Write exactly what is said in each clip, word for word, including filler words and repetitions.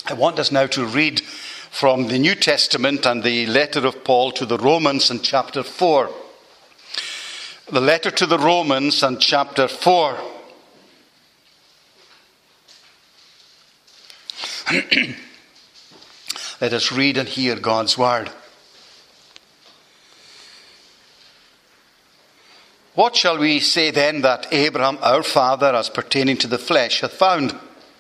I want us now to read from the New Testament and the letter of Paul to the Romans in chapter four. The letter to the Romans and chapter four. Let us read and hear God's word. What shall we say then that Abraham our father, as pertaining to the flesh, hath found?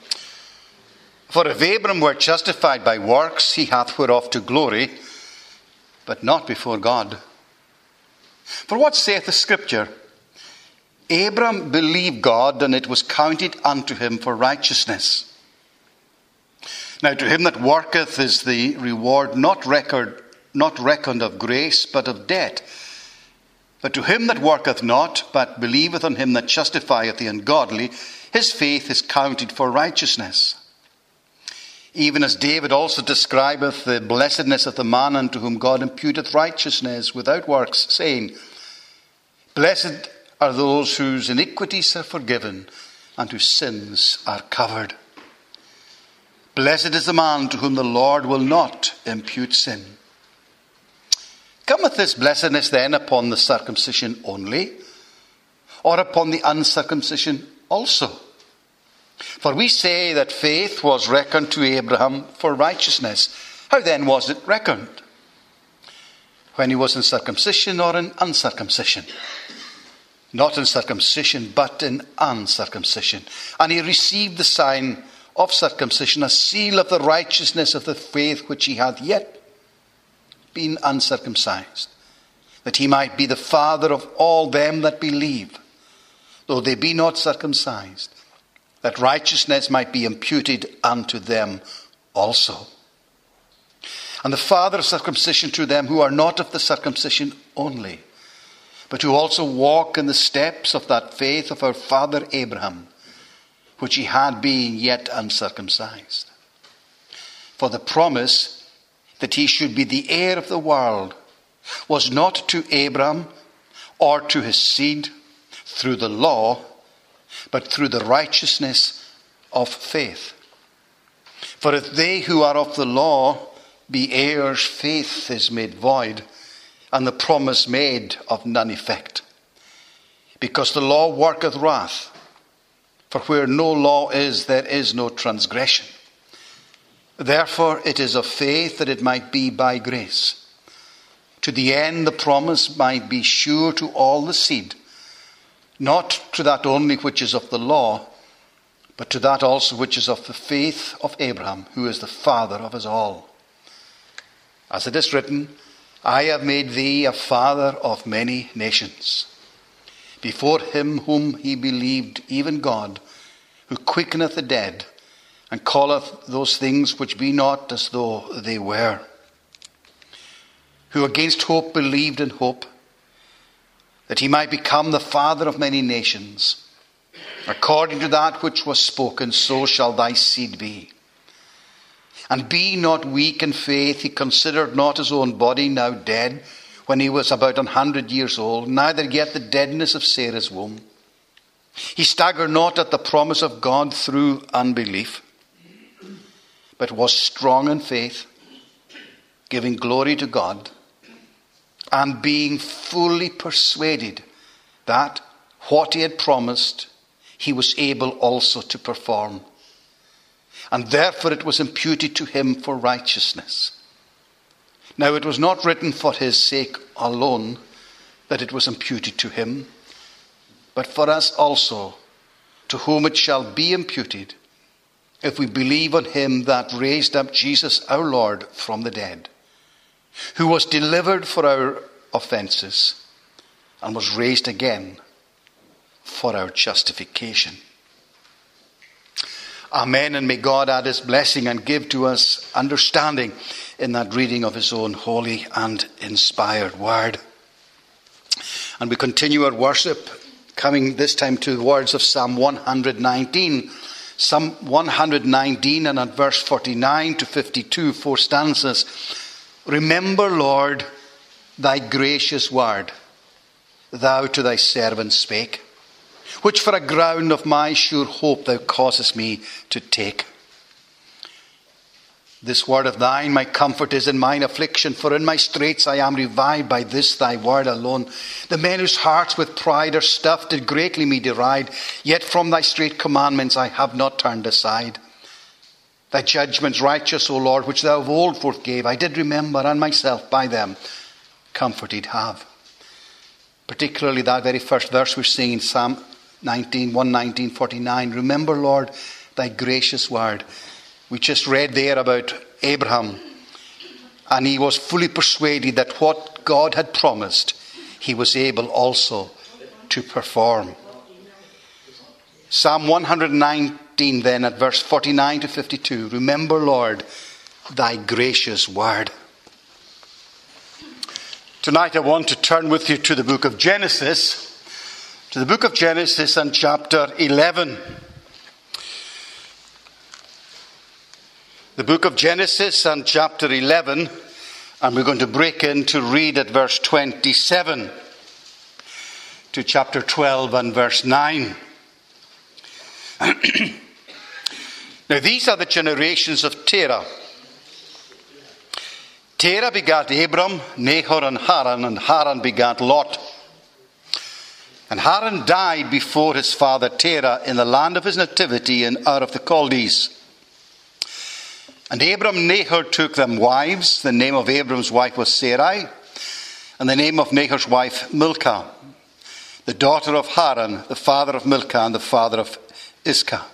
For if Abraham were justified by works, he hath whereof to glory, but not before God. For what saith the Scripture? Abraham believed God, and it was counted unto him for righteousness. Now to him that worketh is the reward not record, not reckoned of grace, but of debt. But to him that worketh not, but believeth on him that justifieth the ungodly, his faith is counted for righteousness. Even as David also describeth the blessedness of the man unto whom God imputeth righteousness without works, saying, Blessed are those whose iniquities are forgiven, and whose sins are covered. Blessed is the man to whom the Lord will not impute sin. Cometh this blessedness then upon the circumcision only, or upon the uncircumcision also? For we say that faith was reckoned to Abraham for righteousness. How then was it reckoned? When he was in circumcision or in uncircumcision? Not in circumcision, but in uncircumcision. And he received the sign of circumcision, a seal of the righteousness of the faith which he hath yet been uncircumcised, that he might be the father of all them that believe, though they be not circumcised, that righteousness might be imputed unto them also. And the father of circumcision to them who are not of the circumcision only, but who also walk in the steps of that faith of our father Abraham, which he had being yet uncircumcised. For the promise that he should be the heir of the world was not to Abraham or to his seed through the law, but through the righteousness of faith. For if they who are of the law be heirs, faith is made void, and the promise made of none effect. Because the law worketh wrath, for where no law is, there is no transgression. Therefore it is of faith that it might be by grace, to the end the promise might be sure to all the seed, not to that only which is of the law, but to that also which is of the faith of Abraham, who is the father of us all. As it is written, I have made thee a father of many nations, before him whom he believed, even God, who quickeneth the dead, and calleth those things which be not as though they were, who against hope believed in hope, that he might become the father of many nations. According to that which was spoken, so shall thy seed be. And be not weak in faith, he considered not his own body now dead, when he was about an hundred years old, neither yet the deadness of Sarah's womb. He staggered not at the promise of God through unbelief, but was strong in faith, giving glory to God, and being fully persuaded that what he had promised, he was able also to perform. And therefore it was imputed to him for righteousness. Now it was not written for his sake alone that it was imputed to him, but for us also, to whom it shall be imputed, if we believe on him that raised up Jesus our Lord from the dead, who was delivered for our offences and was raised again for our justification. Amen, and may God add his blessing and give to us understanding in that reading of his own holy and inspired word. And we continue our worship, coming this time to the words of Psalm one nineteen. Psalm one nineteen and at verse forty-nine to fifty-two, four stanzas. Remember, Lord, thy gracious word, thou to thy servant spake, which for a ground of my sure hope thou causest me to take. This word of thine, my comfort is in mine affliction, for in my straits I am revived by this thy word alone. The men whose hearts with pride are stuffed did greatly me deride, yet from thy straight commandments I have not turned aside. Thy judgments righteous, O Lord, which thou of old forth gave, I did remember, and myself by them comfort did have. Particularly that very first verse we're seeing in Psalm nineteen, one nineteen, forty-nine. Remember, Lord, thy gracious word. We just read there about Abraham, and he was fully persuaded that what God had promised, he was able also to perform. Psalm one nineteen then at verse forty-nine to fifty-two. Remember, Lord, thy gracious word. Tonight I want to turn with you to the book of Genesis, to the book of Genesis and chapter eleven. The book of Genesis and chapter eleven, and we're going to break in to read at verse twenty-seven to chapter twelve and verse nine. Now these are the generations of Terah. Terah begat Abram, Nahor, and Haran, and Haran begat Lot. And Haran died before his father Terah in the land of his nativity in Ur of the Chaldees. And Abram Nahor took them wives. The name of Abram's wife was Sarai, and the name of Nahor's wife Milcah, the daughter of Haran, the father of Milcah, and the father of Iscah.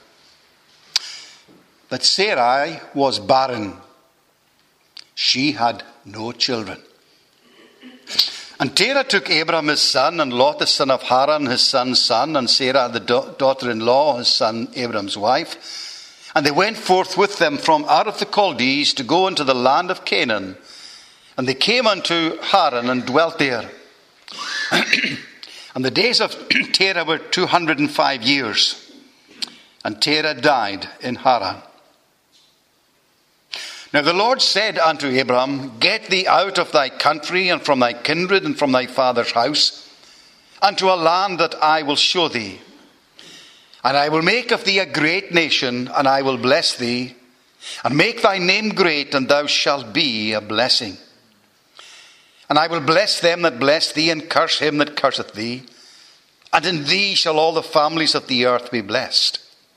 But Sarai was barren. She had no children. And Terah took Abram his son, and Lot the son of Haran his son's son, and Sarah the da- daughter-in-law his son Abram's wife. And they went forth with them from out of the Chaldees to go into the land of Canaan. And they came unto Haran and dwelt there. And the days of Terah were two hundred and five years. And Terah died in Haran. Now the Lord said unto Abram, Get thee out of thy country and from thy kindred and from thy father's house, unto a land that I will show thee. And I will make of thee a great nation, and I will bless thee, and make thy name great, and thou shalt be a blessing. And I will bless them that bless thee, and curse him that curseth thee. And in thee shall all the families of the earth be blessed.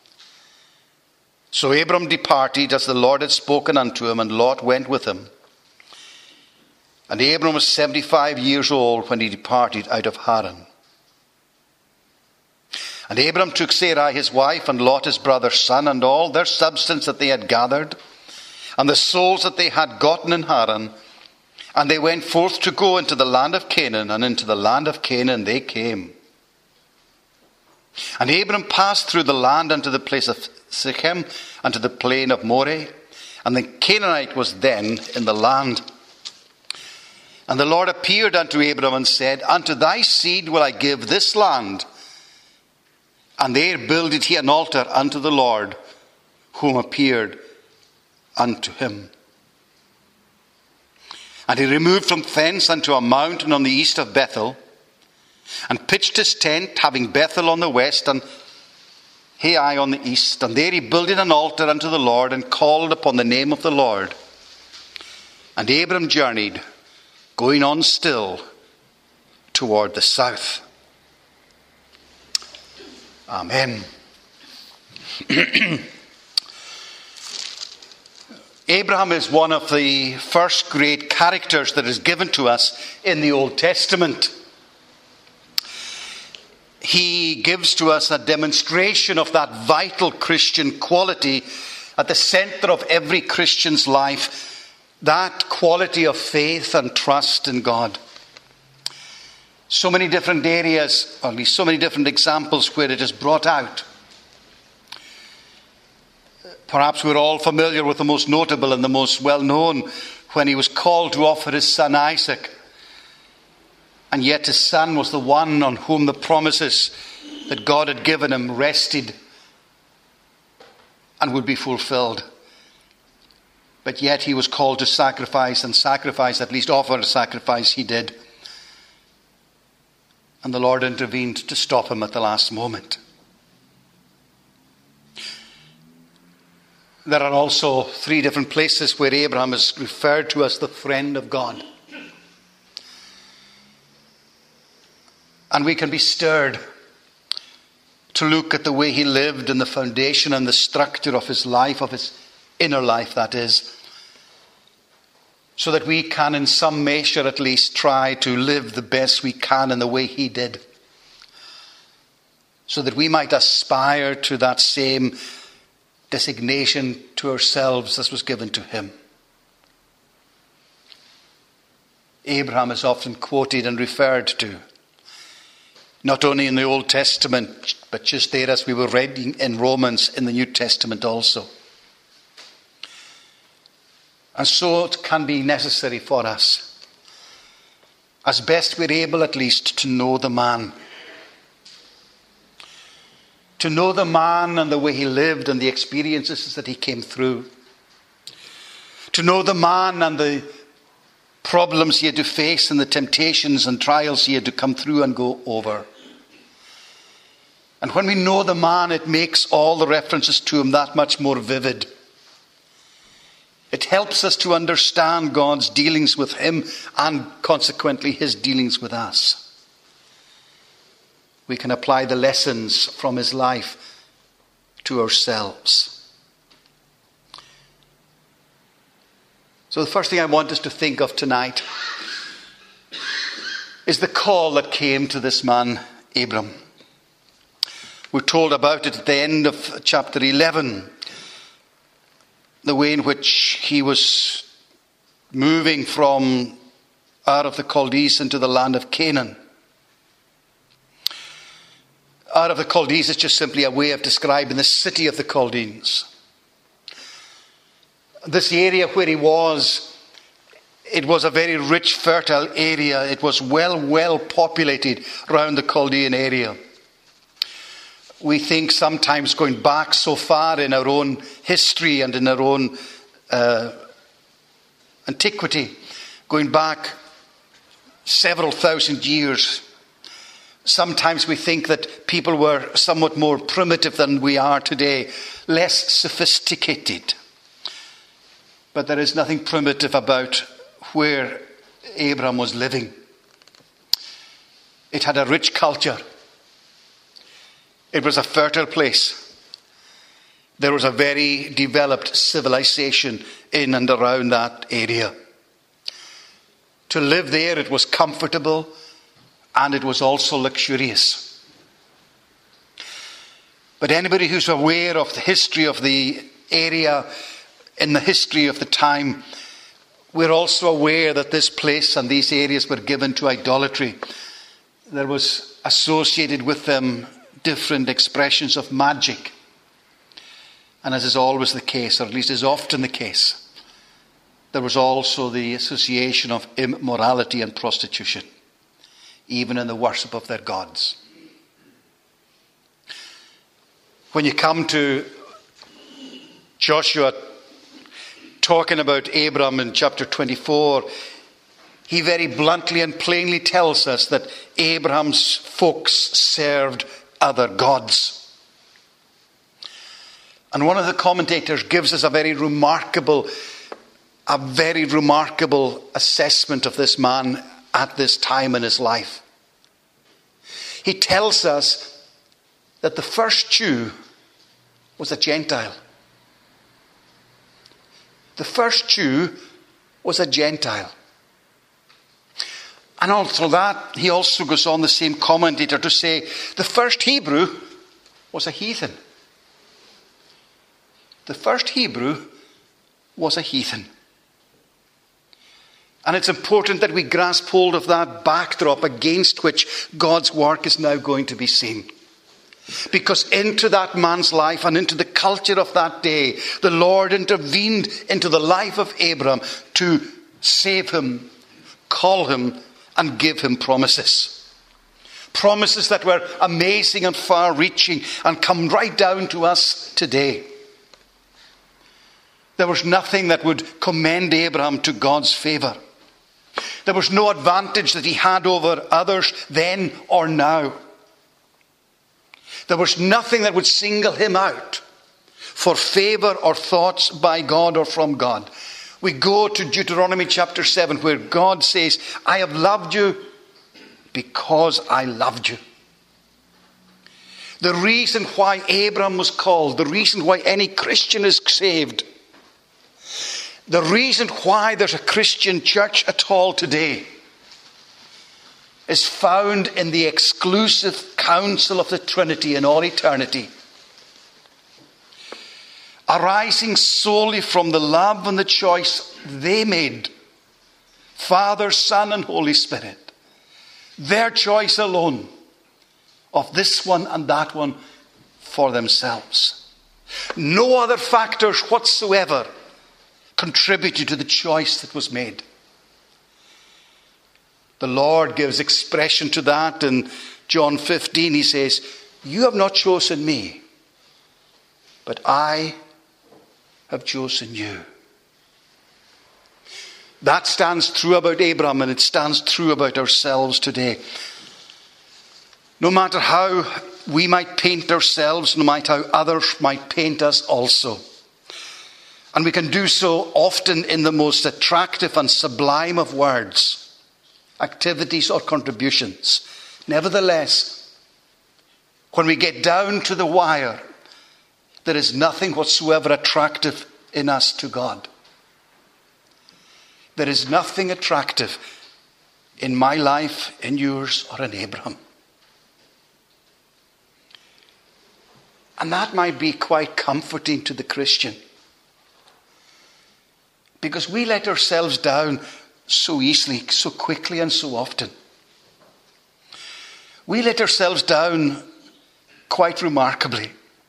So Abram departed as the Lord had spoken unto him, and Lot went with him. And Abram was seventy-five years old when he departed out of Haran. And Abram took Sarai his wife, and Lot his brother's son, and all their substance that they had gathered, and the souls that they had gotten in Haran, and they went forth to go into the land of Canaan, and into the land of Canaan they came. And Abram passed through the land unto the place of Sichem, unto the plain of Moreh, and the Canaanite was then in the land. And the Lord appeared unto Abram and said, Unto thy seed will I give this land. And there builded he an altar unto the Lord, whom appeared unto him. And he removed from thence unto a mountain on the east of Bethel, and pitched his tent, having Bethel on the west, and Hai on the east. And there he builded an altar unto the Lord, and called upon the name of the Lord. And Abram journeyed, going on still toward the south. Amen. Abraham is one of the first great characters that is given to us in the Old Testament. He gives to us a demonstration of that vital Christian quality at the center of every Christian's life, that quality of faith and trust in God. So many different areas, or at least so many different examples where it is brought out. Perhaps we're all familiar with the most notable and the most well-known, when he was called to offer his son Isaac. And yet his son was the one on whom the promises that God had given him rested and would be fulfilled. But yet he was called to sacrifice, and sacrifice, at least offer a sacrifice, he did. And the Lord intervened to stop him at the last moment. There are also three different places where Abraham is referred to as the friend of God. And we can be stirred to look at the way he lived and the foundation and the structure of his life, of his inner life, that is, so that we can, in some measure at least, try to live the best we can in the way he did, so that we might aspire to that same designation to ourselves as was given to him. Abraham is often quoted and referred to, not only in the Old Testament, but just there as we were reading in Romans in the New Testament also. And so it can be necessary for us, as best we're able at least, to know the man. To know the man and the way he lived and the experiences that he came through. To know the man and the problems he had to face and the temptations and trials he had to come through and go over. And when we know the man, it makes all the references to him that much more vivid. It helps us to understand God's dealings with him and consequently his dealings with us. We can apply the lessons from his life to ourselves. So the first thing I want us to think of tonight is the call that came to this man, Abram. We're told about it at the end of chapter eleven. The way in which he was moving from out of the Chaldees into the land of Canaan. Out of the Chaldees is just simply a way of describing the city of the Chaldeans. This area where he was, it was a very rich, fertile area. It was well, well populated around the Chaldean area. We think sometimes going back so far in our own history and in our own uh, antiquity, going back several thousand years, sometimes we think that people were somewhat more primitive than we are today, less sophisticated. But there is nothing primitive about where Abraham was living. It had a rich culture. It was a fertile place. There was a very developed civilization in and around that area. To live there, it was comfortable and it was also luxurious. But anybody who's aware of the history of the area, in the history of the time, we're also aware that this place and these areas were given to idolatry. There was associated with them different expressions of magic. And as is always the case, or at least is often the case, there was also the association of immorality and prostitution, even in the worship of their gods. When you come to Joshua talking about Abram in chapter twenty-four, he very bluntly and plainly tells us that Abraham's folks served other gods. And one of the commentators gives us a very remarkable, a very remarkable assessment of this man at this time in his life. He tells us that the first Jew was a Gentile. The first Jew was a Gentile. And also that, he also goes on, the same commentator, to say the first Hebrew was a heathen. The first Hebrew was a heathen. And it's important that we grasp hold of that backdrop against which God's work is now going to be seen. Because into that man's life and into the culture of that day, the Lord intervened into the life of Abram to save him, call him, and give him promises. Promises that were amazing and far-reaching and come right down to us today. There was nothing that would commend Abraham to God's favour. There was no advantage that he had over others then or now. There was nothing that would single him out for favor or thoughts by God or from God. We go to Deuteronomy chapter seven, where God says, I have loved you because I loved you. The reason why Abraham was called, the reason why any Christian is saved, the reason why there's a Christian church at all today is found in the exclusive counsel of the Trinity in all eternity, arising solely from the love and the choice they made, Father, Son, and Holy Spirit. Their choice alone of this one and that one for themselves. No other factors whatsoever contributed to the choice that was made. The Lord gives expression to that in John fifteen. He says, you have not chosen me, but I have chosen you. That stands true about Abraham, and it stands true about ourselves today. No matter how we might paint ourselves, no matter how others might paint us also. And we can do so often in the most attractive and sublime of words, activities or contributions. Nevertheless, when we get down to the wire, there is nothing whatsoever attractive in us to God. There is nothing attractive in my life, in yours, or in Abraham. And that might be quite comforting to the Christian, because we let ourselves down so easily, so quickly, and so often. We let ourselves down quite remarkably.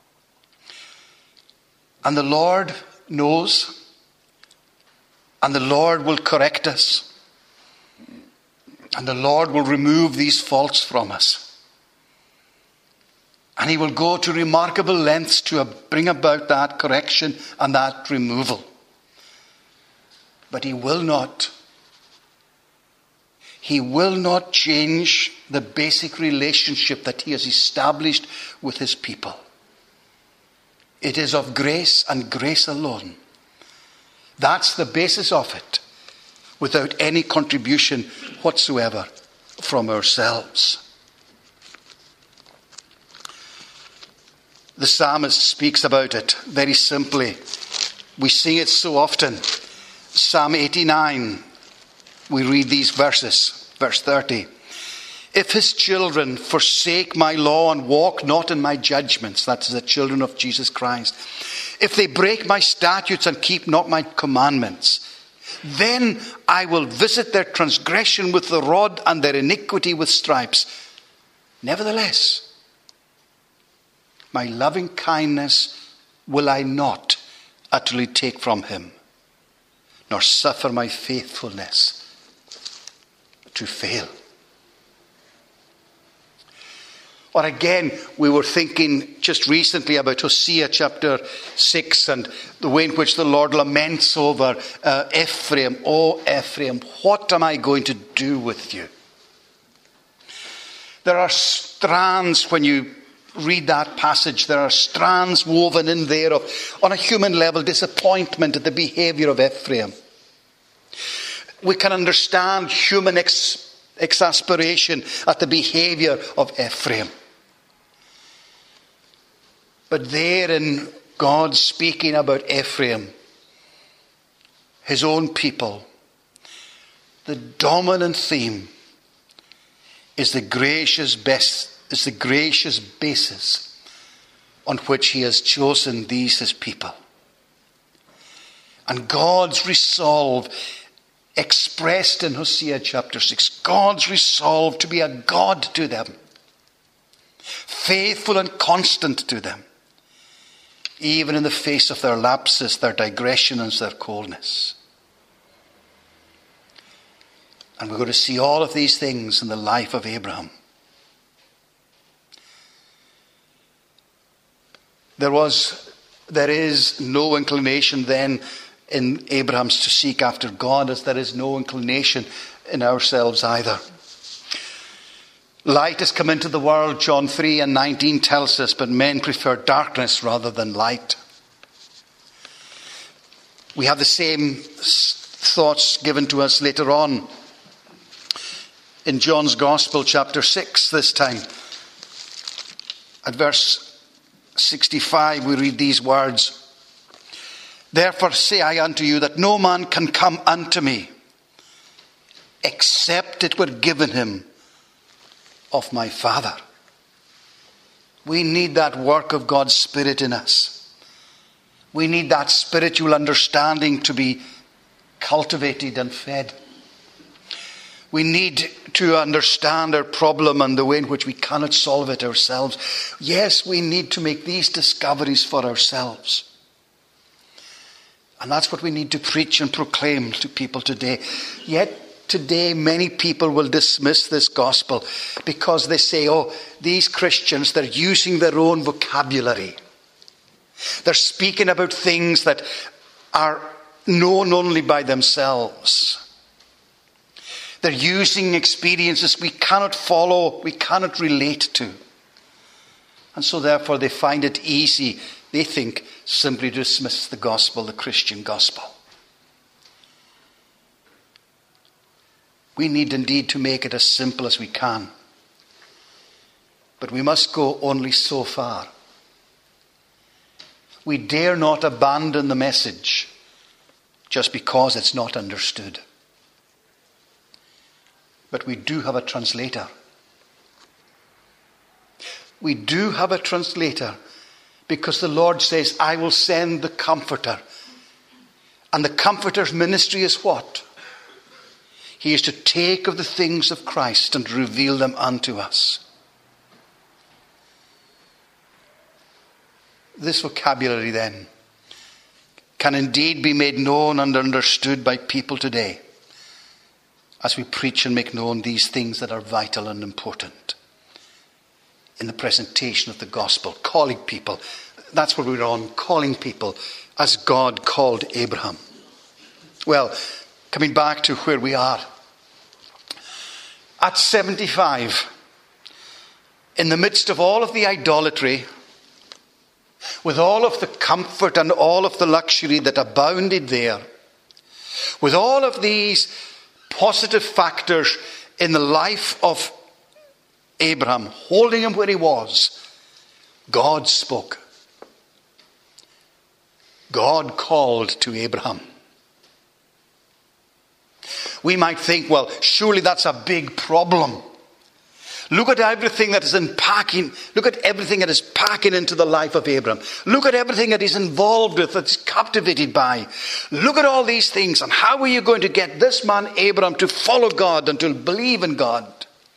And the Lord knows, and the Lord will correct us, and the Lord will remove these faults from us. And he will go to remarkable lengths to bring about that correction and that removal. But he will not. He will not change the basic relationship that he has established with his people. It is of grace and grace alone. That's the basis of it, without any contribution whatsoever from ourselves. The psalmist speaks about it very simply. We sing it so often. Psalm eighty-nine, we read these verses, verse thirty. If his children forsake my law and walk not in my judgments, that is the children of Jesus Christ. If they break my statutes and keep not my commandments, then I will visit their transgression with the rod and their iniquity with stripes. Nevertheless, my loving kindness will I not utterly take from him, nor suffer my faithfulness to fail. Or again, we were thinking just recently about Hosea chapter six and the way in which the Lord laments over uh, Ephraim. Oh, Ephraim, what am I going to do with you? There are strands, when you read that passage, there are strands woven in there of, on a human level, disappointment at the behavior of Ephraim. We can understand human ex- exasperation at the behavior of Ephraim. But there in God speaking about Ephraim, his own people, the dominant theme is the gracious best, is the gracious basis on which he has chosen these his people. And God's resolve expressed in Hosea chapter six, God's resolve to be a God to them, faithful and constant to them, even in the face of their lapses, their digression, and their coldness. And we're going to see all of these things in the life of Abraham. There was, there is no inclination then in Abraham's to seek after God, as there is no inclination in ourselves either. Light has come into the world, John three and nineteen tells us, but men prefer darkness rather than light. We have the same thoughts given to us later on in John's Gospel, chapter six, this time. At verse sixty-five, we read these words. Therefore say I unto you that no man can come unto me except it were given him of my Father. We need that work of God's Spirit in us. We need that spiritual understanding to be cultivated and fed. We need to understand our problem and the way in which we cannot solve it ourselves. Yes, we need to make these discoveries for ourselves. And that's what we need to preach and proclaim to people today. Yet today many people will dismiss this gospel because they say, oh, these Christians, they're using their own vocabulary. They're speaking about things that are known only by themselves. They're using experiences we cannot follow, we cannot relate to. And so therefore they find it easy, they think, simply to dismiss the gospel, the Christian gospel. We need indeed to make it as simple as we can. But we must go only so far. We dare not abandon the message just because it's not understood. But we do have a translator. We do have a translator because the Lord says, I will send the Comforter. And the Comforter's ministry is what? He is to take of the things of Christ and reveal them unto us. This vocabulary then can indeed be made known and understood by people today as we preach and make known these things that are vital and important in the presentation of the gospel, calling people. That's what we're on, calling people as God called Abraham. Well, coming back to where we are. At seventy-five, in the midst of all of the idolatry, with all of the comfort and all of the luxury that abounded there, with all of these positive factors in the life of Abraham, holding him where he was, God spoke. God called to Abraham. We might think, well, surely that's a big problem. Look at everything that is unpacking. Look at everything that is packing into the life of Abraham. Look at everything that he's involved with, that's captivated by. Look at all these things. And how are you going to get this man Abraham to follow God and to believe in God?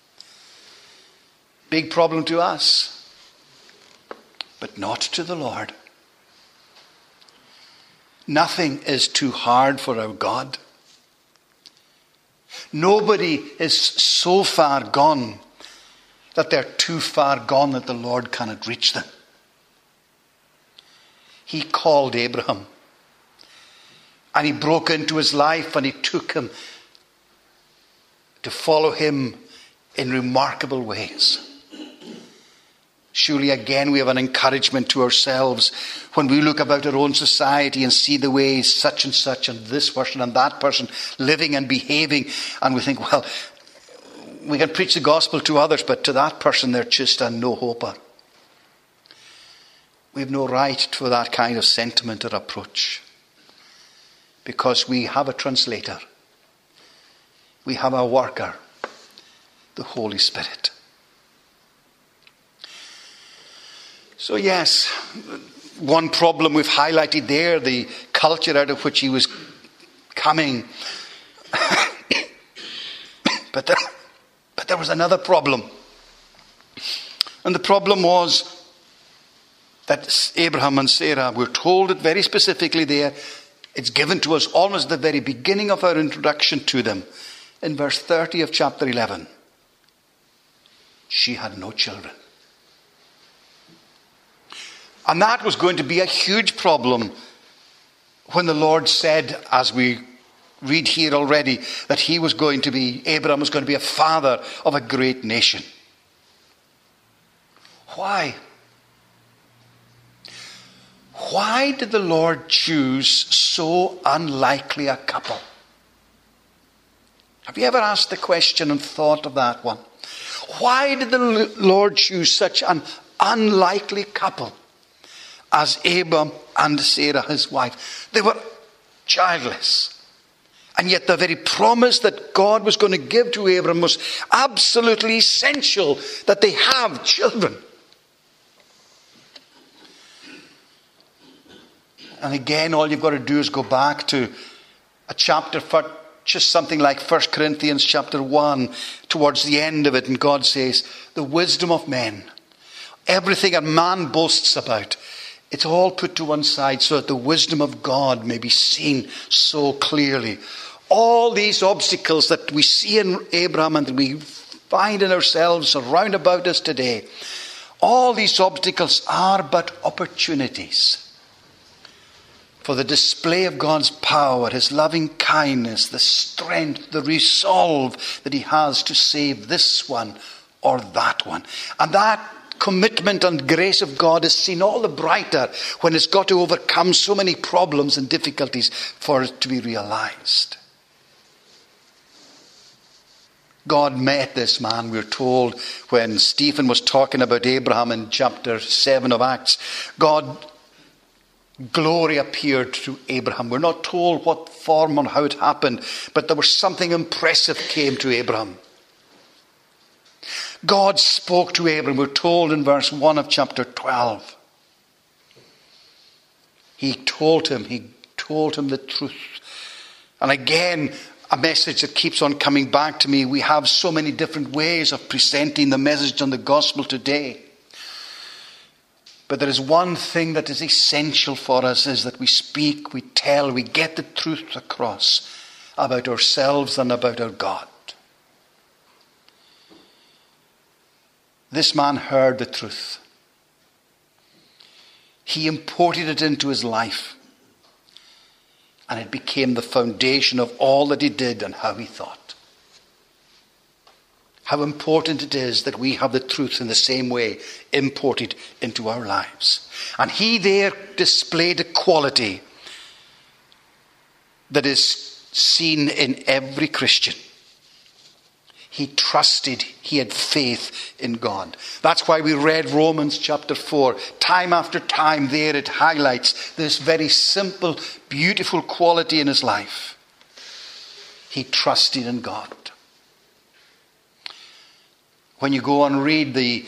Big problem to us, but not to the Lord. Nothing is too hard for our God. Nobody is so far gone that they're too far gone that the Lord cannot reach them. He called Abraham. And he broke into his life and he took him to follow him in remarkable ways. Surely again we have an encouragement to ourselves when we look about our own society and see the ways such and such and this person and that person living and behaving, and we think, well, we can preach the gospel to others, but to that person they're just a no-hoper. We have no right for that kind of sentiment or approach because we have a translator. We have a worker, the Holy Spirit. So yes, one problem we've highlighted there, the culture out of which he was coming. but, there, but there was another problem. And the problem was that Abraham and Sarah, we're told it very specifically there. It's given to us almost at the very beginning of our introduction to them. In verse thirty of chapter eleven. She had no children. And that was going to be a huge problem when the Lord said, as we read here already, that he was going to be, Abraham was going to be a father of a great nation. Why? why did the Lord choose so unlikely a couple? Have you ever asked the question and thought of that one? Why did the Lord choose such an unlikely couple as Abram and Sarah, his wife? They were childless. And yet the very promise that God was going to give to Abram was absolutely essential, that they have children. And again, all you've got to do is go back to a chapter for just something like First Corinthians chapter one, towards the end of it, and God says, the wisdom of men, everything a man boasts about, it's all put to one side so that the wisdom of God may be seen so clearly. All these obstacles that we see in Abraham and that we find in ourselves around about us today, all these obstacles are but opportunities for the display of God's power, his loving kindness, the strength, the resolve that he has to save this one or that one. And that commitment and grace of God is seen all the brighter when it's got to overcome so many problems and difficulties for it to be realized. God met this man, we're told, when Stephen was talking about Abraham in chapter seven of Acts. God Glory appeared to Abraham. We're not told what form or how it happened, but there was something impressive came to Abraham. God spoke to Abraham. We're told in verse one of chapter twelve. He told him, he told him the truth. And again, a message that keeps on coming back to me. We have so many different ways of presenting the message on the gospel today. But there is one thing that is essential for us, is that we speak, we tell, we get the truth across about ourselves and about our God. This man heard the truth. He imported it into his life. And it became the foundation of all that he did and how he thought. How important it is that we have the truth in the same way imported into our lives. And he there displayed a quality that is seen in every Christian. He trusted, he had faith in God. That's why we read Romans chapter four. Time after time there it highlights this very simple, beautiful quality in his life. He trusted in God. When you go and read the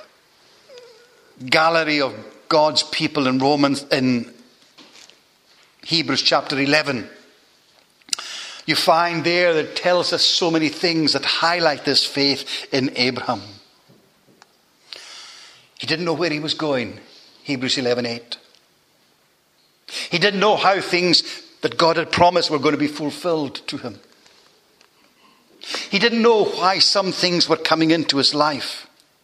gallery of God's people in Romans, in Hebrews chapter eleven, you find there that it tells us so many things that highlight this faith in Abraham. He didn't know where he was going, Hebrews eleven eight. He didn't know how things that God had promised were going to be fulfilled to him. He didn't know why some things were coming into his life.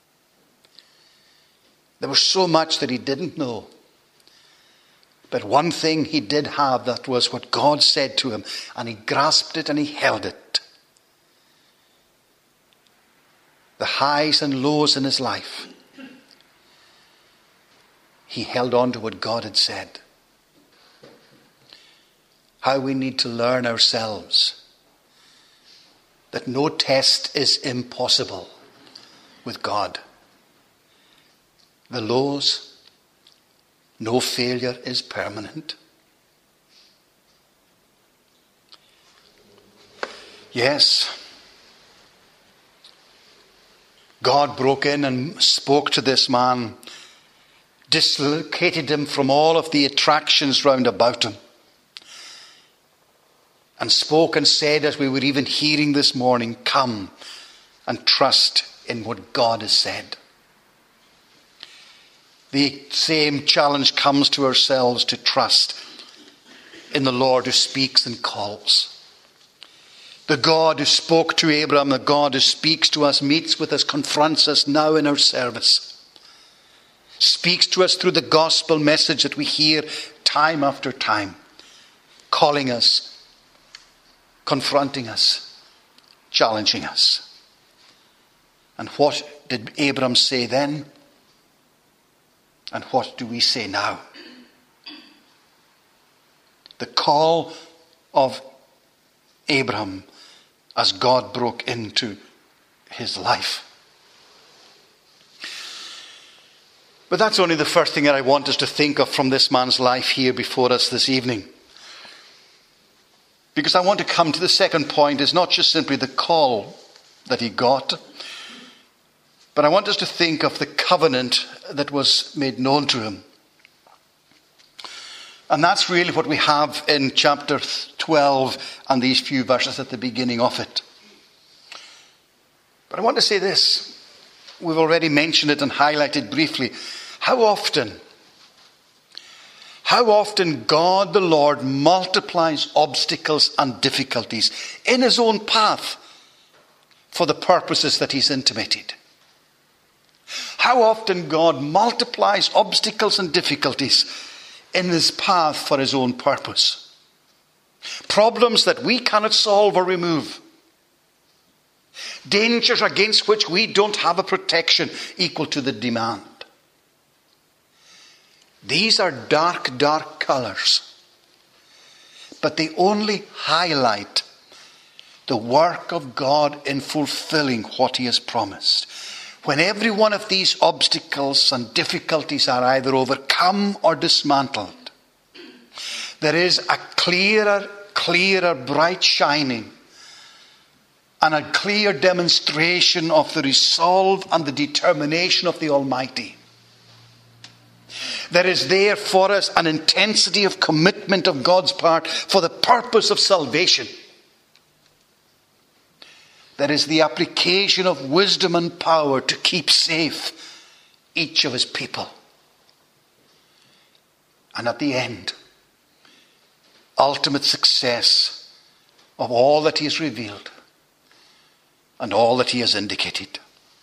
There was so much that he didn't know. But one thing he did have, that was what God said to him, and he grasped it and he held it. The highs and lows in his life, he held on to what God had said. How we need to learn ourselves that no test is impossible with God. The lows, no failure is permanent. Yes, God broke in and spoke to this man, dislocated him from all of the attractions round about him, and spoke and said, as we were even hearing this morning, come and trust in what God has said. The same challenge comes to ourselves, to trust in the Lord who speaks and calls. The God who spoke to Abraham, the God who speaks to us, meets with us, confronts us now in our service. Speaks to us through the gospel message that we hear time after time, calling us, confronting us, challenging us. And what did Abraham say then? And what do we say now? The call of Abraham as God broke into his life. But that's only the first thing that I want us to think of from this man's life here before us this evening. Because I want to come to the second point, is not just simply the call that he got, but I want us to think of the covenant that was made known to him. And that's really what we have in chapter twelve and these few verses at the beginning of it. But I want to say this. We've already mentioned it and highlighted briefly. How often, how often God the Lord multiplies obstacles and difficulties in his own path for the purposes that he's intimated. How often God multiplies obstacles and difficulties in his path for his own purpose. Problems that we cannot solve or remove. Dangers against which we don't have a protection equal to the demand. These are dark, dark colours. But they only highlight the work of God in fulfilling what he has promised. When every one of these obstacles and difficulties are either overcome or dismantled, there is a clearer, clearer, bright shining and a clear demonstration of the resolve and the determination of the Almighty. There is there for us an intensity of commitment of God's part for the purpose of salvation. There is the application of wisdom and power to keep safe each of his people. And at the end, ultimate success of all that he has revealed and all that he has indicated.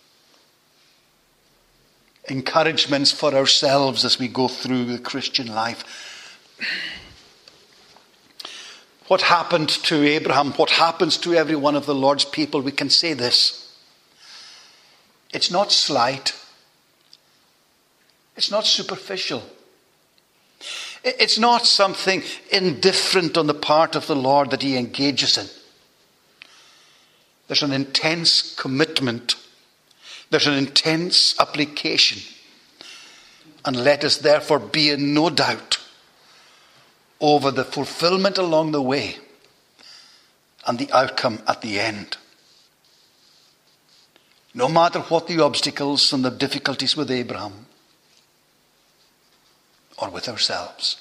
Encouragements for ourselves as we go through the Christian life. What happened to Abraham, what happens to every one of the Lord's people, we can say this. It's not slight. It's not superficial. It's not something indifferent on the part of the Lord that he engages in. There's an intense commitment. There's an intense application. And let us therefore be in no doubt over the fulfillment along the way and the outcome at the end. No matter what the obstacles and the difficulties with Abraham or with ourselves.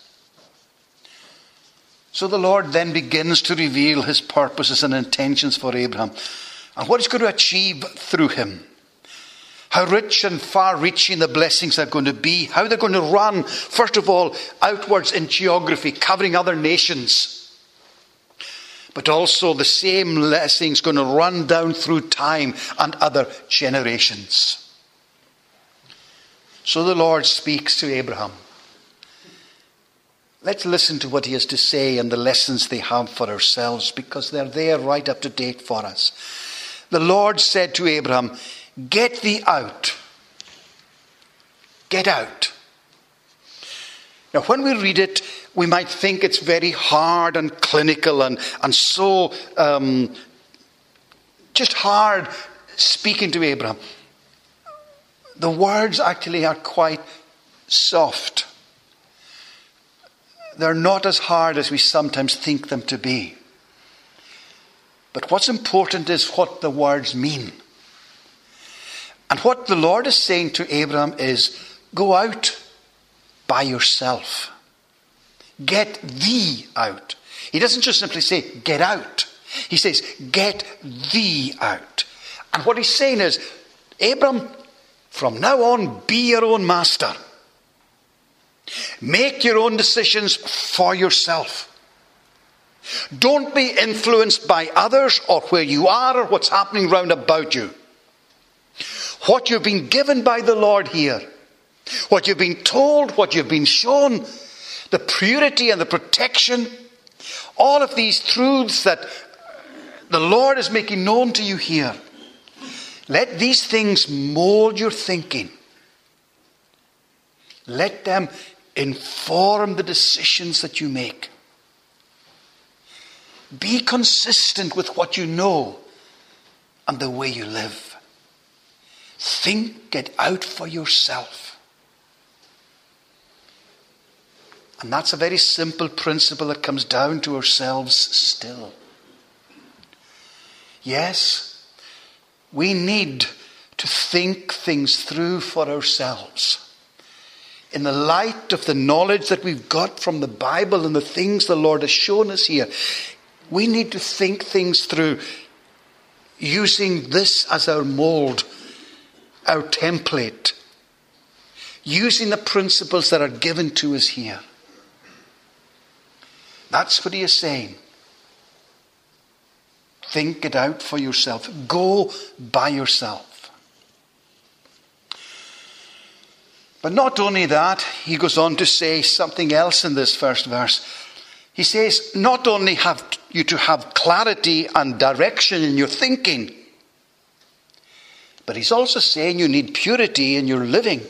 So the Lord then begins to reveal his purposes and intentions for Abraham and what he's going to achieve through him. How rich and far-reaching the blessings are going to be. How they're going to run, first of all, outwards in geography, covering other nations. But also the same blessings going to run down through time and other generations. So the Lord speaks to Abraham. Let's listen to what he has to say and the lessons they have for ourselves, because they're there right up to date for us. The Lord said to Abraham, "Get thee out. Get out." Now, when we read it, we might think it's very hard and clinical and, and so um, just hard speaking to Abraham. The words actually are quite soft. They're not as hard as we sometimes think them to be. But what's important is what the words mean. And what the Lord is saying to Abraham is, go out by yourself. Get thee out. He doesn't just simply say, get out. He says, get thee out. And what he's saying is, Abram, from now on, be your own master. Make your own decisions for yourself. Don't be influenced by others or where you are or what's happening round about you. What you've been given by the Lord here, what you've been told, what you've been shown, the purity and the protection, all of these truths that the Lord is making known to you here, let these things mold your thinking. Let them inform the decisions that you make. be consistent with what you know and the way you live. Think it out for yourself. And that's a very simple principle that comes down to ourselves still. Yes, we need to think things through for ourselves. In the light of the knowledge that we've got from the Bible and the things the Lord has shown us here, we need to think things through using this as our mold, our template, using the principles that are given to us here. That's what he is saying. Think it out for yourself. Go by yourself. But not only that, he goes on to say something else in this first verse. He says, not only have you to have clarity and direction in your thinking, but he's also saying you need purity in your living.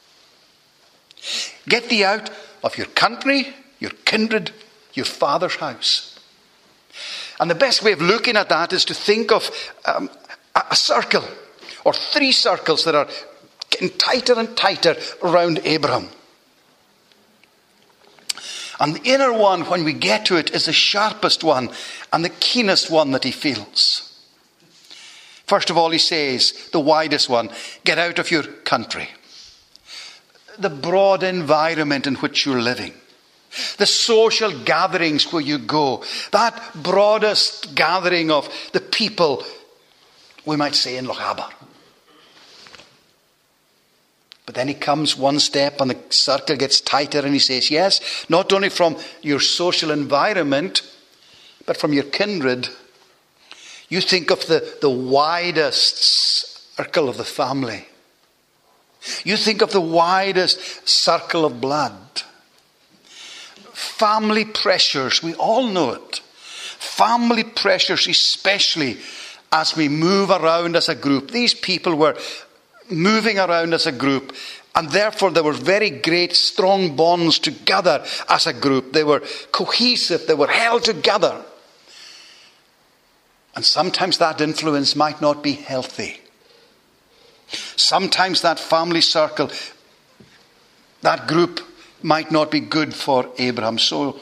Get thee out of your country, your kindred, your father's house. And the best way of looking at that is to think of um, a circle or three circles that are getting tighter and tighter around Abraham. And the inner one, when we get to it, is the sharpest one and the keenest one that he feels. First of all, he says, the widest one, get out of your country. The broad environment in which you're living. The social gatherings where you go. That broadest gathering of the people, we might say in Lochaber. But then he comes one step and the circle gets tighter and he says, yes, not only from your social environment, but from your kindred. You think of the, the widest circle of the family. You think of the widest circle of blood. Family pressures, we all know it. Family pressures, especially as we move around as a group. These people were moving around as a group, and therefore there were very great, strong bonds together as a group. They were cohesive, they were held together. And sometimes that influence might not be healthy. Sometimes that family circle, that group, might not be good for Abraham. So,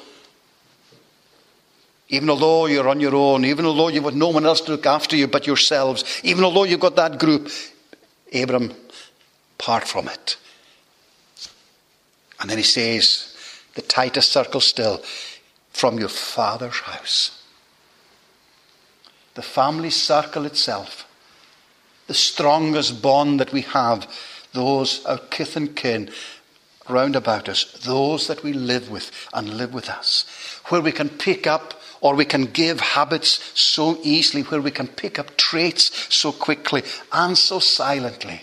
even although you're on your own, even although you've got no one else to look after you but yourselves, even although you've got that group, Abraham, part from it. And then he says, the tightest circle still, from your father's house. The family circle itself, the strongest bond that we have, those our kith and kin round about us, those that we live with and live with us, where we can pick up or we can give habits so easily, where we can pick up traits so quickly and so silently,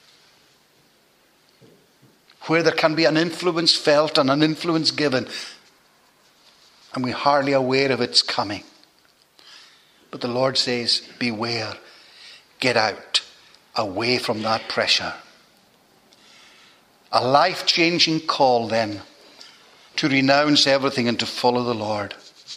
where there can be an influence felt and an influence given and we're hardly aware of its coming. But the Lord says, beware, get out, away from that pressure. A life-changing call then to renounce everything and to follow the Lord.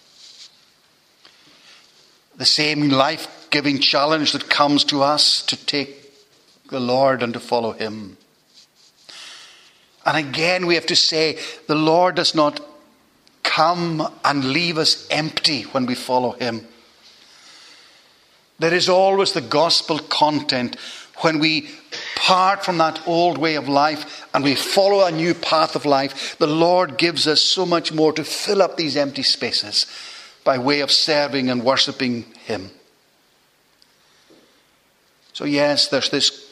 The same life-giving challenge that comes to us to take the Lord and to follow him. And again we have to say, the Lord does not come and leave us empty when we follow him. There is always the gospel content when we part from that old way of life and we follow a new path of life. The Lord gives us so much more to fill up these empty spaces by way of serving and worshipping him. So yes, there's this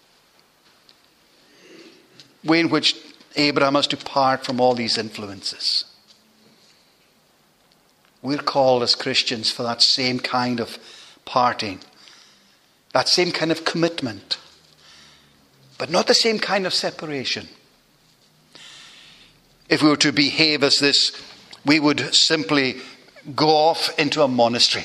way in which Abraham has to part from all these influences. We're called as Christians for that same kind of parting, that same kind of commitment, but not the same kind of separation. If we were to behave as this, we would simply go off into a monastery.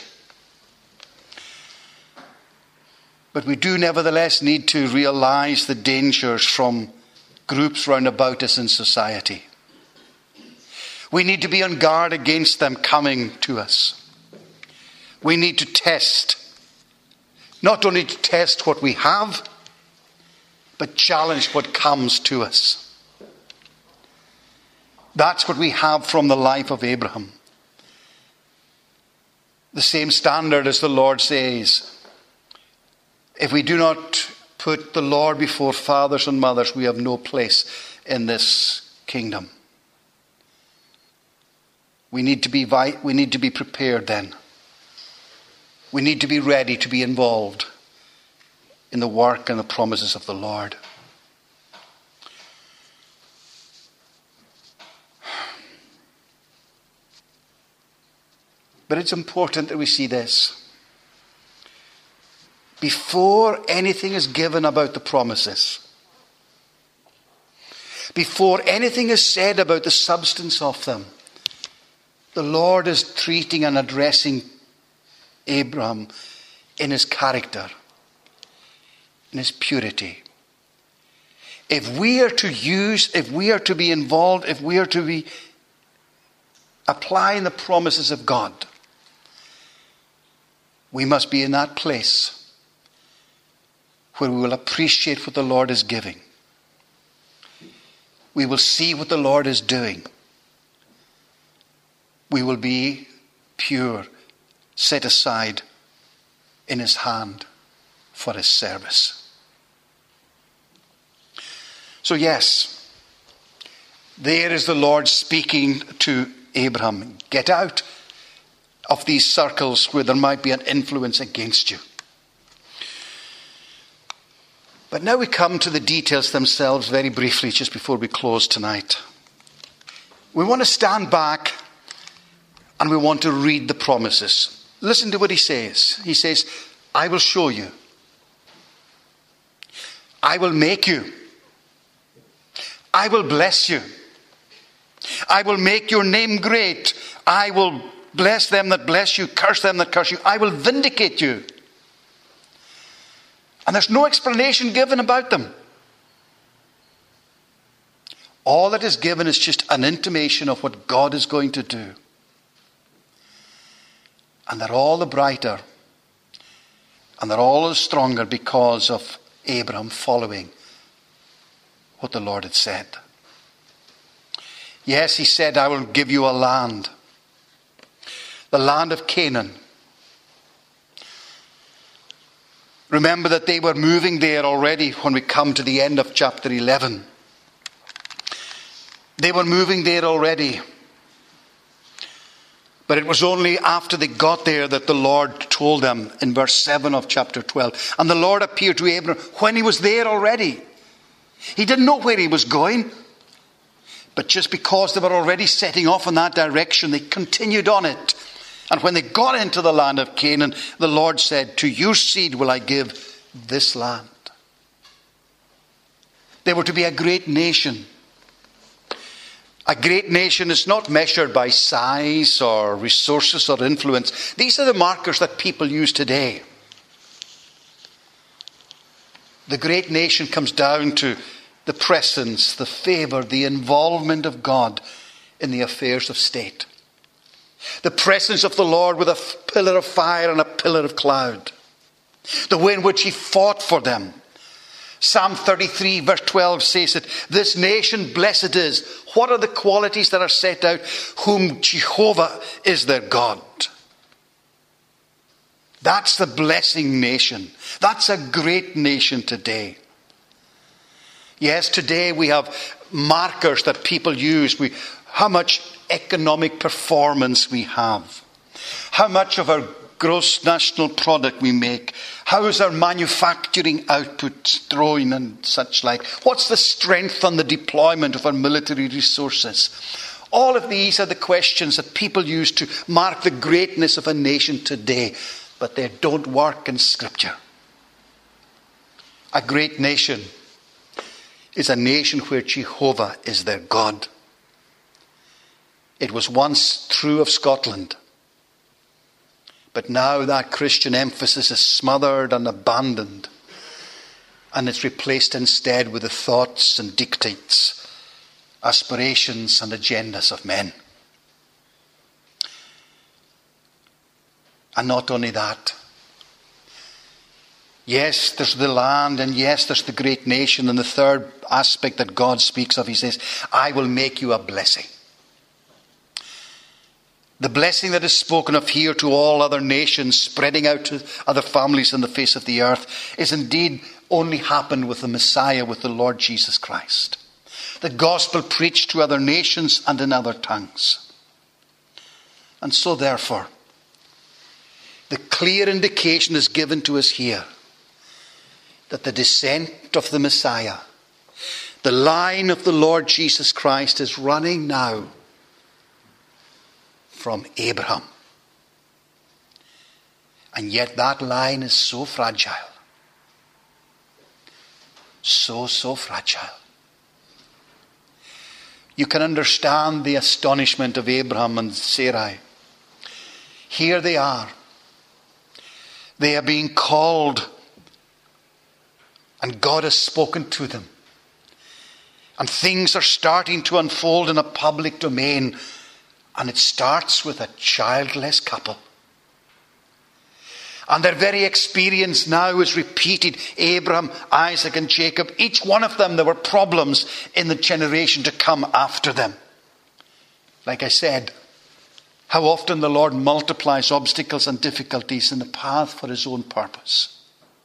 But we do nevertheless need to realize the dangers from groups round about us in society. We need to be on guard against them coming to us. We need to test. Not only to test what we have, but challenge what comes to us. That's what we have from the life of Abraham. The same standard as the Lord says, if we do not put the Lord before fathers and mothers, we have no place in this kingdom. We need to be we need to be prepared then. We need to be ready to be involved in the work and the promises of the Lord. But it's important that we see this. Before anything is given about the promises, before anything is said about the substance of them, the Lord is treating and addressing Abraham in his character, in his purity. If we are to use, if we are to be involved, if we are to be applying the promises of God, we must be in that place where we will appreciate what the Lord is giving. We will see what the Lord is doing. We will be pure, set aside in his hand for his service. So yes, there is the Lord speaking to Abraham. Get out of these circles where there might be an influence against you. But now we come to the details themselves very briefly, just before we close tonight. We want to stand back and we want to read the promises. Listen to what he says. He says, I will show you. I will make you. I will bless you. I will make your name great. I will bless them that bless you, curse them that curse you. I will vindicate you. And there's no explanation given about them. All that is given is just an intimation of what God is going to do. And they're all the brighter. And they're all the stronger because of Abraham following what the Lord had said. Yes, he said, I will give you a land. The land of Canaan. Remember that they were moving there already when we come to the end of chapter eleven. They were moving there already. But it was only after they got there that the Lord told them in verse seven of chapter twelve. And the Lord appeared to Abraham when he was there already. He didn't know where he was going. But just because they were already setting off in that direction, they continued on it. And when they got into the land of Canaan, the Lord said, to your seed will I give this land. They were to be a great nation. A great nation is not measured by size or resources or influence. These are the markers that people use today. The great nation comes down to the presence, the favor, the involvement of God in the affairs of state. The presence of the Lord with a pillar of fire and a pillar of cloud. The way in which he fought for them. Psalm thirty-three verse twelve says it. This nation blessed is. What are the qualities that are set out? Whom Jehovah is their God. That's the blessing nation. That's a great nation today. Yes, today we have markers that people use. We, how much economic performance we have. How much of our gross national product we make. How is our manufacturing output growing and such like. What's the strength and the deployment of our military resources. All of these are the questions that people use to mark the greatness of a nation today. But they don't work in Scripture. A great nation is a nation where Jehovah is their God. It was once true of Scotland. But now that Christian emphasis is smothered and abandoned. And it's replaced instead with the thoughts and dictates, aspirations and agendas of men. And not only that, yes, there's the land, and yes, there's the great nation. And the third aspect that God speaks of, he says, I will make you a blessing. The blessing that is spoken of here to all other nations, spreading out to other families on the face of the earth, is indeed only happened with the Messiah, with the Lord Jesus Christ. The gospel preached to other nations and in other tongues. And so therefore, the clear indication is given to us here that the descent of the Messiah, the line of the Lord Jesus Christ, is running now from Abraham. And yet that line is so fragile. So, so fragile. You can understand the astonishment of Abraham and Sarai. Here they are. They are being called, and God has spoken to them. And things are starting to unfold in a public domain. And it starts with a childless couple. And their very experience now is repeated. Abraham, Isaac, and Jacob. Each one of them, there were problems in the generation to come after them. Like I said, how often the Lord multiplies obstacles and difficulties in the path for his own purpose.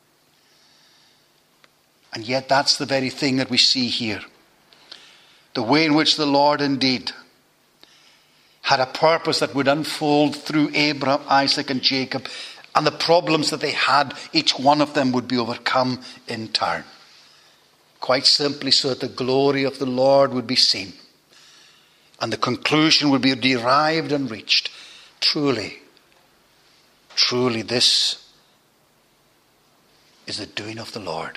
And yet that's the very thing that we see here. The way in which the Lord indeed had a purpose that would unfold through Abraham, Isaac, and Jacob. And the problems that they had, each one of them would be overcome in turn. Quite simply so that the glory of the Lord would be seen. And the conclusion would be derived and reached. Truly, truly this is the doing of the Lord.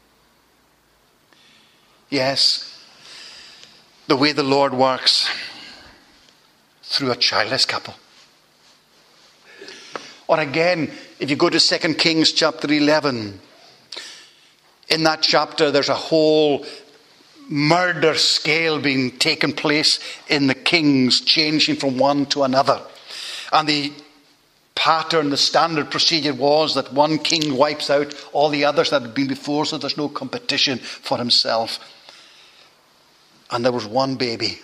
Yes, the way the Lord works through a childless couple. Or again, if you go to Second Kings chapter eleven, in that chapter there's a whole murder scale being taken place in the kings, changing from one to another. And the pattern, the standard procedure was that one king wipes out all the others that had been before, so there's no competition for himself. And there was one baby.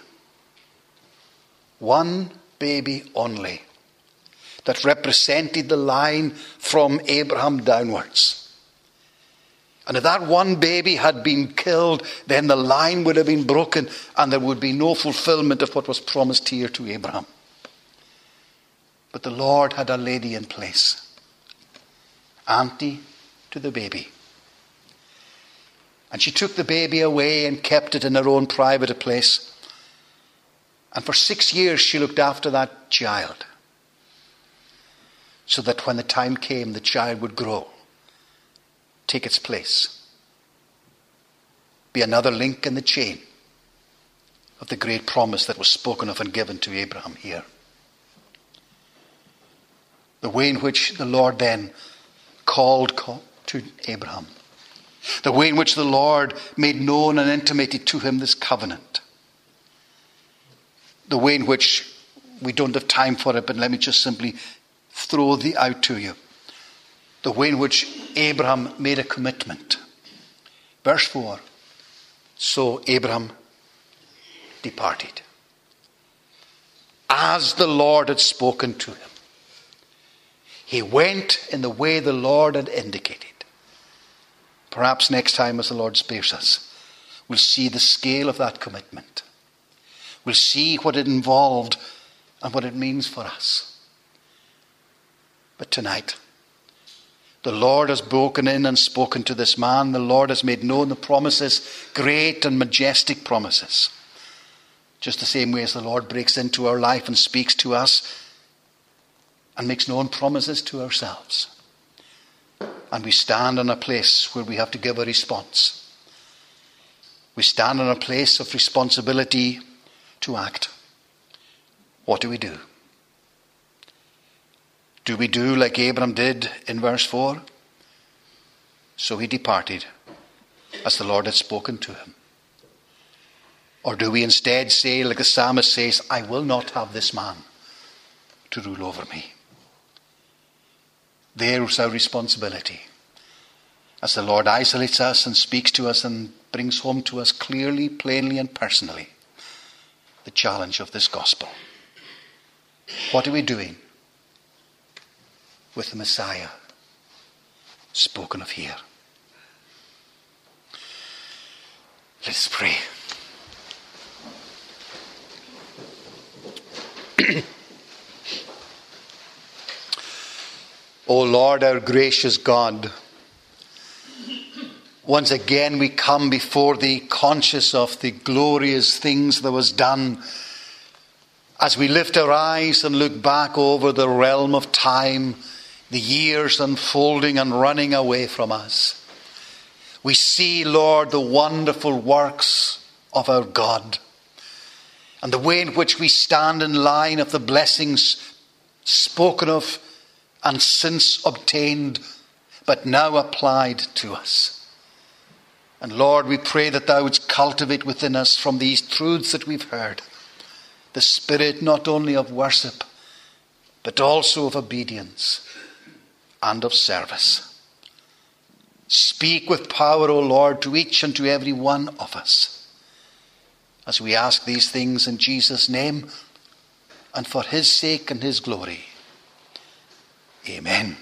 One baby only that represented the line from Abraham downwards. And if that one baby had been killed, then the line would have been broken and there would be no fulfillment of what was promised here to Abraham. But the Lord had a lady in place, auntie to the baby. And she took the baby away and kept it in her own private place. And for six years she looked after that child. So that when the time came, the child would grow, take its place, be another link in the chain of the great promise that was spoken of and given to Abraham here. The way in which the Lord then called to Abraham. The way in which the Lord made known and intimated to him this covenant. The way in which, we don't have time for it, but let me just simply throw the out to you. The way in which Abraham made a commitment. Verse four. So Abraham departed, as the Lord had spoken to him. He went in the way the Lord had indicated. Perhaps next time as the Lord spares us, we'll see the scale of that commitment. We'll see what it involved and what it means for us. But tonight, the Lord has broken in and spoken to this man. The Lord has made known the promises, great and majestic promises. Just the same way as the Lord breaks into our life and speaks to us and makes known promises to ourselves. And we stand in a place where we have to give a response. We stand in a place of responsibility to act. What do we do? Do we do like Abraham did in verse four? So he departed as the Lord had spoken to him. Or do we instead say, like the psalmist says, I will not have this man to rule over me. There's our responsibility. As the Lord isolates us and speaks to us and brings home to us clearly, plainly, and personally the challenge of this gospel. What are we doing with the Messiah spoken of here? Let's pray. O Lord, our gracious God, once again we come before Thee conscious of the glorious things that was done. As we lift our eyes and look back over the realm of time, the years unfolding and running away from us, we see, Lord, the wonderful works of our God and the way in which we stand in line of the blessings spoken of and since obtained, but now applied to us. And Lord, we pray that Thou wouldst cultivate within us from these truths that we've heard the spirit not only of worship, but also of obedience and of service. Speak with power, O Lord, to each and to every one of us, as we ask these things in Jesus' name and for His sake and His glory. Amen.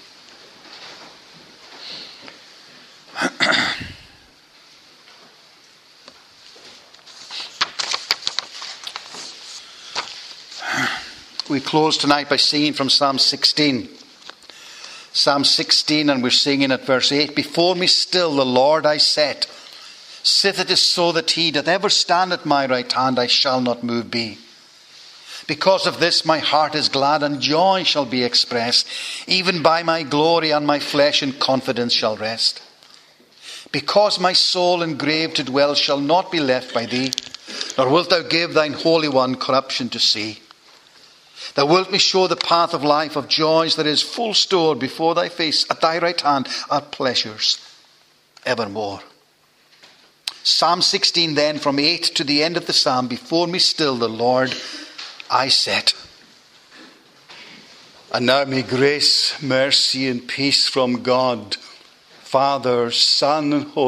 We close tonight by singing from Psalm sixteen. Psalm sixteen, and we're singing at verse eight. Before me still the Lord I set. Sith it is so that He doth ever stand at my right hand, I shall not move be. Because of this my heart is glad, and joy shall be expressed. Even by my glory and my flesh in confidence shall rest. Because my soul in grave to dwell shall not be left by Thee, nor wilt Thou give Thine Holy One corruption to see. Thou wilt me show the path of life, of joys that is full store before Thy face. At Thy right hand are pleasures evermore. Psalm sixteen then, from eight to the end of the psalm. Before me still the Lord I set. And now may grace, mercy, and peace from God, Father, Son, and Holy